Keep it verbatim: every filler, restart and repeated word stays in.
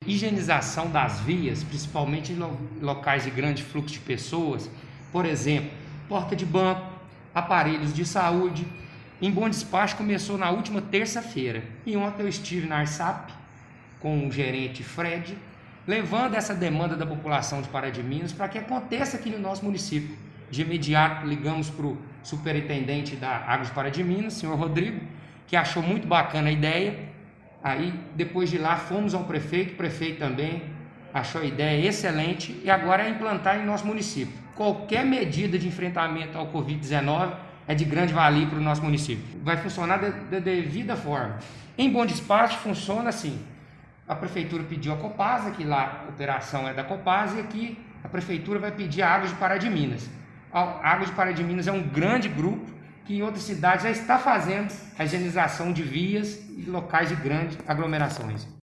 higienização das vias, principalmente em locais de grande fluxo de pessoas, por exemplo, porta de banco, aparelhos de saúde. Em Bom Despacho começou na última terça-feira e ontem eu estive na ARSAP com o gerente Fred, levando essa demanda da população de Pará de Minas para que aconteça aqui no nosso município. De imediato ligamos para o superintendente da Águas de Pará de Minas, senhor Rodrigo, que achou muito bacana a ideia. Aí depois de lá fomos ao prefeito, o prefeito também achou a ideia excelente e agora é implantar em nosso município. Qualquer medida de enfrentamento ao covid dezenove é de grande valia para o nosso município. Vai funcionar da, da devida forma. Em Bom Despacho funciona assim. A prefeitura pediu a Copasa, que lá a operação é da Copasa, e aqui a prefeitura vai pedir a Águas de Pará de Minas. A Águas de Pará de Minas é um grande grupo que em outras cidades já está fazendo a higienização de vias e locais de grandes aglomerações.